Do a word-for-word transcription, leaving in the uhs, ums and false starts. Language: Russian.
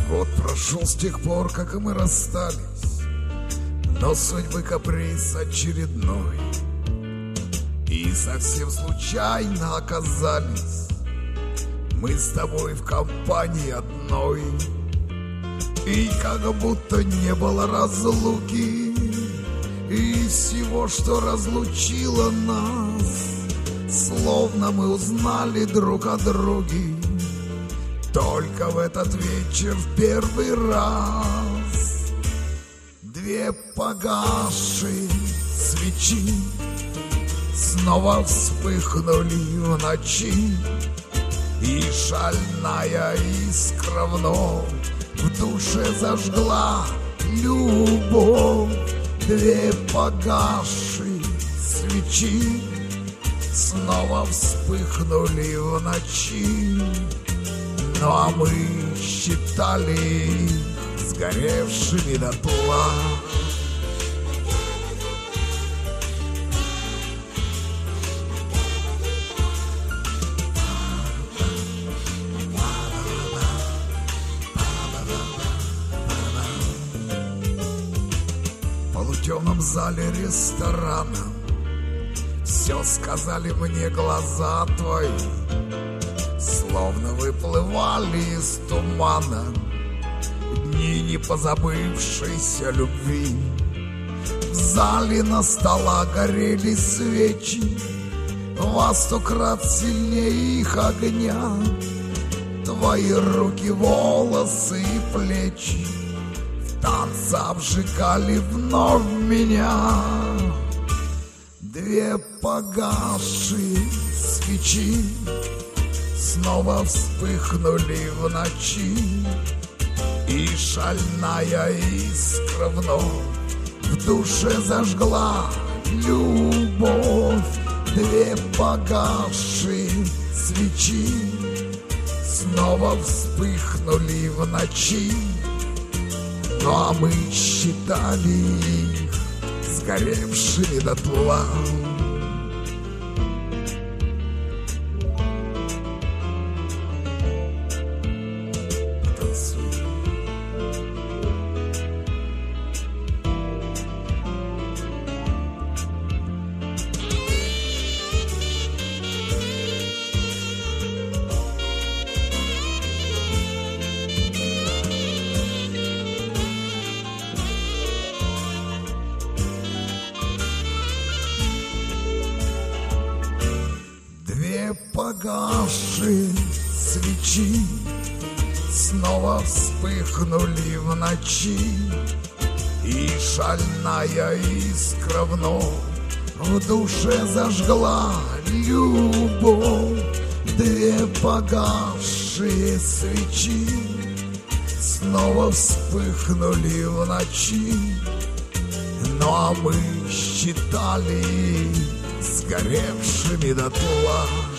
Год прошел с тех пор, как мы расстались, но судьбы каприз очередной, и совсем случайно оказались мы с тобой в компании одной. И как будто не было разлуки, и всего, что разлучило нас, словно мы узнали друг о друге только в этот вечер в первый раз. Две погасшие свечи снова вспыхнули в ночи, и шальная искра вновь в душе зажгла любовь. Две погасшие свечи снова вспыхнули в ночи, ну а мы считали их сгоревшими дотла. В полутемном зале ресторана все сказали мне глаза твои, словно выплывали из тумана дни не позабывшейся любви. В зале на столах горели свечи во сто крат сильнее их огня. Твои руки, волосы и плечи в танце обжигали вновь меня. Две погасшие свечи снова вспыхнули в ночи, и шальная искра вновь в душе зажгла любовь. Две погасшие свечи снова вспыхнули в ночи, ну а мы считали их сгоревшими дотла. Погасшие свечи снова вспыхнули в ночи, и шальная искра вновь в душе зажгла любовь. Две погасшие свечи снова вспыхнули в ночи, ну а мы считали их сгоревшими дотла.